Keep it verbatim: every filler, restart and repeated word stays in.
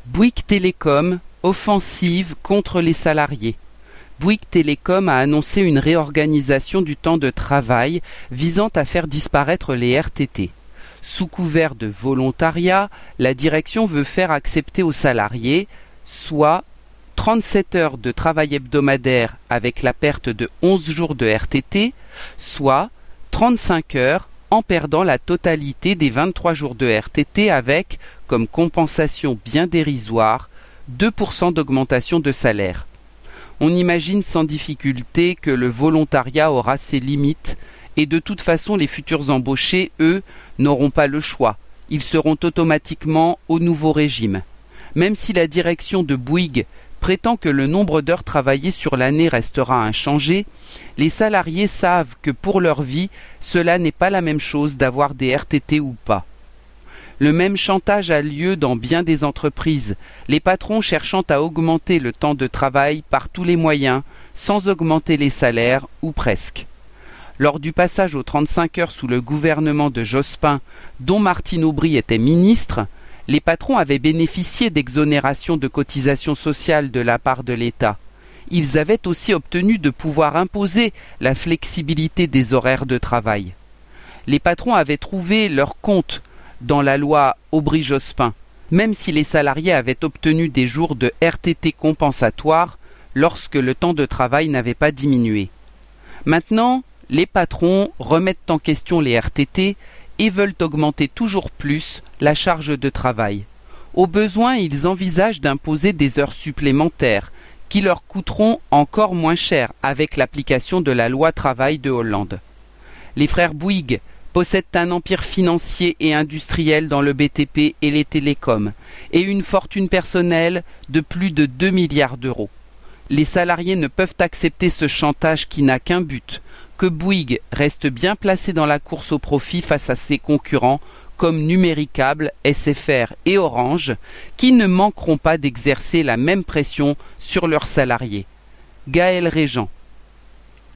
Bouygues Télécom, offensive contre les salariés. Bouygues Télécom a annoncé une réorganisation du temps de travail visant à faire disparaître les R T T. Sous couvert de volontariat, la direction veut faire accepter aux salariés, soit trente-sept heures de travail hebdomadaire avec la perte de onze jours de R T T, soit trente-cinq heures en perdant la totalité des vingt-trois jours de R T T avec, comme compensation bien dérisoire, deux pour cent d'augmentation de salaire. On imagine sans difficulté que le volontariat aura ses limites et de toute façon les futurs embauchés, eux, n'auront pas le choix. Ils seront automatiquement au nouveau régime. Même si la direction de Bouygues prétend que le nombre d'heures travaillées sur l'année restera inchangé, les salariés savent que pour leur vie, cela n'est pas la même chose d'avoir des R T T ou pas. Le même chantage a lieu dans bien des entreprises, les patrons cherchant à augmenter le temps de travail par tous les moyens, sans augmenter les salaires, ou presque. Lors du passage aux trente-cinq heures sous le gouvernement de Jospin, dont Martine Aubry était ministre, les patrons avaient bénéficié d'exonérations de cotisations sociales de la part de l'État. Ils avaient aussi obtenu de pouvoir imposer la flexibilité des horaires de travail. Les patrons avaient trouvé leur compte dans la loi Aubry-Jospin, même si les salariés avaient obtenu des jours de R T T compensatoires lorsque le temps de travail n'avait pas diminué. Maintenant, les patrons remettent en question les R T T et veulent augmenter toujours plus la charge de travail. Au besoin, ils envisagent d'imposer des heures supplémentaires qui leur coûteront encore moins cher avec l'application de la loi travail de Hollande. Les frères Bouygues possèdent un empire financier et industriel dans le B T P et les télécoms et une fortune personnelle de plus de deux milliards d'euros. Les salariés ne peuvent accepter ce chantage qui n'a qu'un but, que Bouygues reste bien placé dans la course au profit face à ses concurrents comme Numéricable, S F R et Orange, qui ne manqueront pas d'exercer la même pression sur leurs salariés. Gaël Régent.